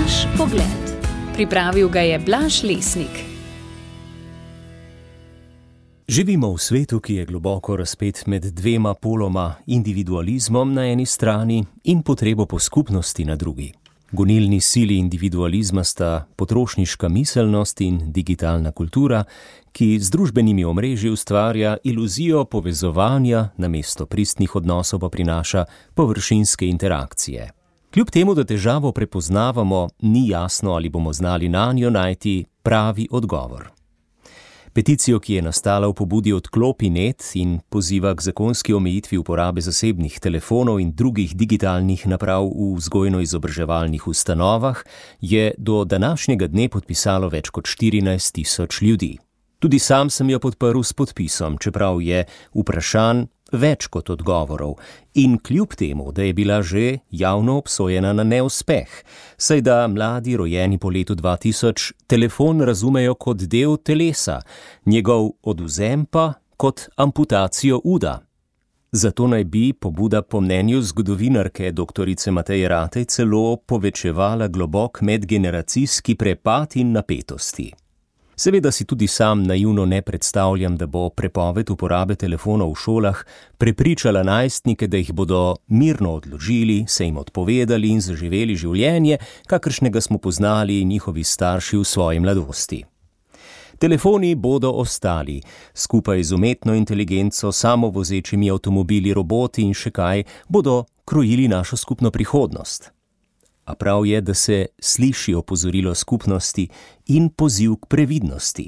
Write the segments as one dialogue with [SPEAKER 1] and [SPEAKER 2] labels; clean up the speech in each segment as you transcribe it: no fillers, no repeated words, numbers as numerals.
[SPEAKER 1] Naš pogled. Pripravil ga je Blaž Lesnik.
[SPEAKER 2] Živimo v svetu, ki je globoko razpet med dvema poloma, individualizmom na eni strani in potrebo po skupnosti na drugi. Gonilni sili individualizma sta potrošniška miselnost in digitalna kultura, ki z družbenimi omrežji ustvarja iluzijo povezovanja, namesto pristnih odnosov pa prinaša površinske interakcije. Kljub temu, da težavo prepoznavamo, ni jasno, ali bomo znali nanjo najti pravi odgovor. Peticijo, ki je nastala v pobudi Odklopi.net in poziva k zakonski omejitvi uporabe zasebnih telefonov in drugih digitalnih naprav v vzgojno-izobraževalnih ustanovah, je do današnjega dne podpisalo več kot 14.000 ljudi. Tudi sam sem jo podprl s podpisom, čeprav je vprašanj več kot odgovorov, in kljub temu, da je bila že javno obsojena na neuspeh, saj da mladi, rojeni po letu 2000, telefon razumejo kot del telesa, njegov odvzem pa kot amputacijo uda. Zato naj bi pobuda po mnenju zgodovinarke dr. Mateje Ratej celo povečevala globok medgeneracijski prepad in napetosti. Seveda si tudi sam naivno ne predstavljam, da bo prepoved uporabe telefonov v šolah prepričala najstnike, da jih bodo mirno odložili, se jim odpovedali in zaživeli življenje, kakršnega smo poznali njihovi starši v svoji mladosti. Telefoni bodo ostali, skupaj z umetno inteligenco, samovozečimi avtomobili, roboti in še kaj, bodo krojili našo skupno prihodnost. A prav je, da se sliši opozorilo skupnosti in poziv k previdnosti.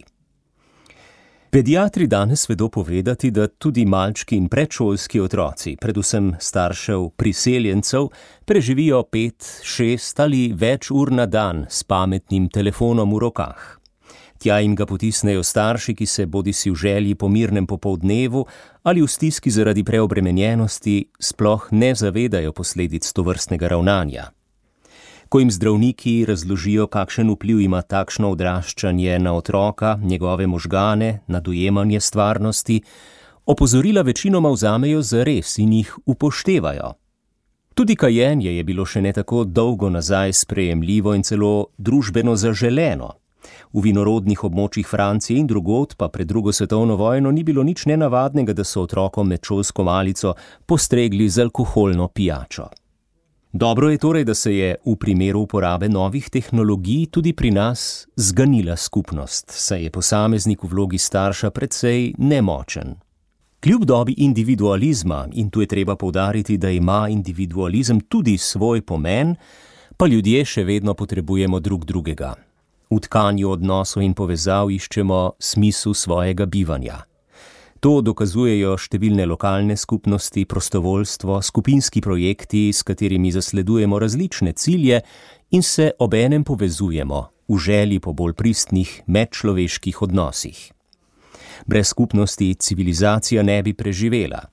[SPEAKER 2] Pediatri danes vedo povedati, da tudi malčki in predšolski otroci, predvsem staršev priseljencev, preživijo 5, 6 ali več ur na dan s pametnim telefonom v rokah. Tja jim ga potisnejo starši, ki se bodisi v želji po mirnem popoldnevu ali v stiski zaradi preobremenjenosti sploh ne zavedajo posledic tovrstnega ravnanja. Ko jim zdravniki razložijo, kakšen vpliv ima takšno odraščanje na otroka, njegove možgane, na dojemanje stvarnosti, opozorila večinoma vzamejo zares in jih upoštevajo. Tudi kajenje je bilo še ne tako dolgo nazaj sprejemljivo in celo družbeno zaželeno. V vinorodnih območjih Francije in drugod pa pred drugo svetovno vojno ni bilo nič nenavadnega, da so otrokom med šolsko malico postregli z alkoholno pijačo. Dobro je torej, da se je v primeru uporabe novih tehnologij tudi pri nas zganila skupnost, saj je posameznik v vlogi starša precej nemočen. Kljub dobi individualizma, in tu je treba poudariti, da ima individualizem tudi svoj pomen, pa ljudje še vedno potrebujemo drug drugega. V tkanju odnosov in povezav iščemo smisel svojega bivanja. To dokazujejo številne lokalne skupnosti, prostovoljstvo, skupinski projekti, s katerimi zasledujemo različne cilje in se obenem povezujemo v želji po bolj pristnih medčloveških odnosih. Brez skupnosti civilizacija ne bi preživela.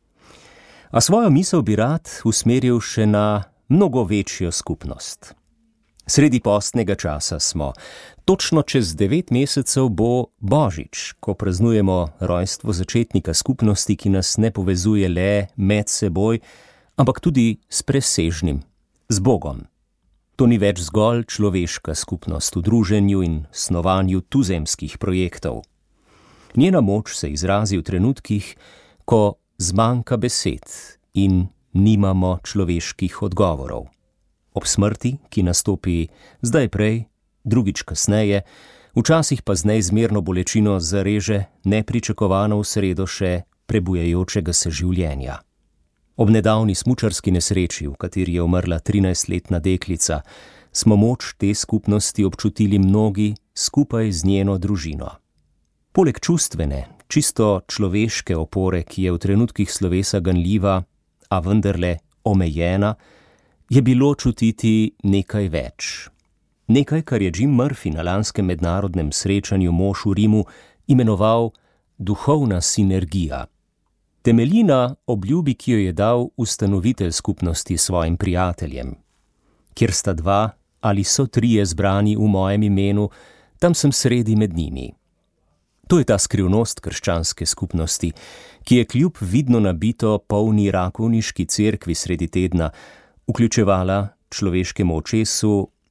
[SPEAKER 2] A svojo misel bi rad usmeril še na mnogo večjo skupnost. Sredi postnega časa smo. Točno čez 9 mesecev bo Božič, ko praznujemo rojstvo začetnika skupnosti, ki nas ne povezuje le med seboj, ampak tudi s presežnim, z Bogom. To ni več zgolj človeška skupnost v druženju in snovanju tuzemskih projektov. Njena moč se izrazi v trenutkih, ko zmanjka besed in nimamo človeških odgovorov. Ob smrti, ki nastopi zdaj prej, drugič kasneje, včasih pa z neizmerno bolečino zareže nepričakovano v sredo še prebujajočega se življenja. Ob nedavni smučarski nesreči, v kateri je umrla 13-letna deklica, smo moč te skupnosti občutili mnogi skupaj z njeno družino. Poleg čustvene, čisto človeške opore, ki je v trenutkih slovesa ganljiva, a vendarle omejena, je bilo čutiti nekaj več. Nekaj, kar je Jim Murphy na lanskem mednarodnem srečanju mož v Rimu imenoval duhovna sinergija. Temelji na obljubi, ki jo je dal ustanovitelj skupnosti svojim prijateljem. Kjer sta 2 ali so 3 zbrani v mojem imenu, tam sem sredi med njimi. To je ta skrivnost krščanske skupnosti, ki je kljub vidno nabito polni rakovniški cerkvi sredi tedna vključevala človeškemu očesu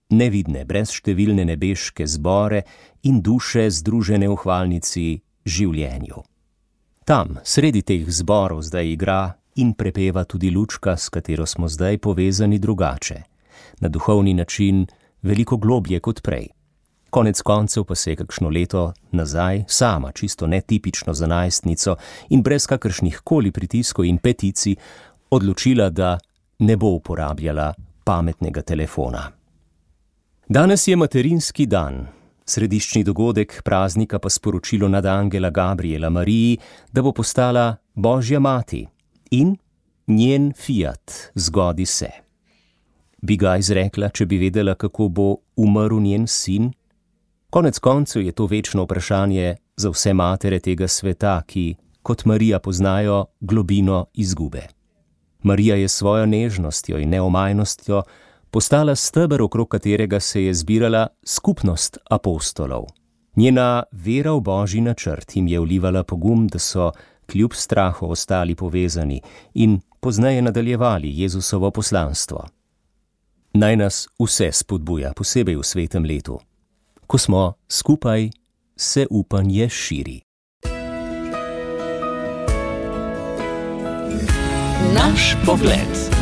[SPEAKER 2] nevidne, brezštevilne nebeške zbore in duše združene v hvalnici življenju. Tam, sredi teh zborov, zdaj igra in prepeva tudi Lučka, s katero smo zdaj povezani drugače, na duhovni način veliko globlje kot prej. Konec koncev pa se je kakšno leto nazaj sama, čisto netipično za najstnico in brez kakršnih koli pritiskov in peticij, odločila, da ne bo uporabljala pametnega telefona. Danes je materinski dan, središčni dogodek praznika pa sporočilo nad angela Gabriela Mariji, da bo postala Božja mati in njen fiat zgodi se. Bi ga izrekla, če bi vedela, kako bo umrl njen sin? Konec koncev je to večno vprašanje za vse matere tega sveta, ki, kot Marija, poznajo globino izgube. Marija je svojo nežnostjo in neomajnostjo postala steber, okrog katerega se je zbirala skupnost apostolov. Njena vera v Božji načrt jim je vlivala pogum, da so kljub strahu ostali povezani in pozneje nadaljevali Jezusovo poslanstvo. Naj nas vse spodbuja, posebej v svetem letu. Ko smo skupaj, se upanje širi.
[SPEAKER 1] Naš pogled.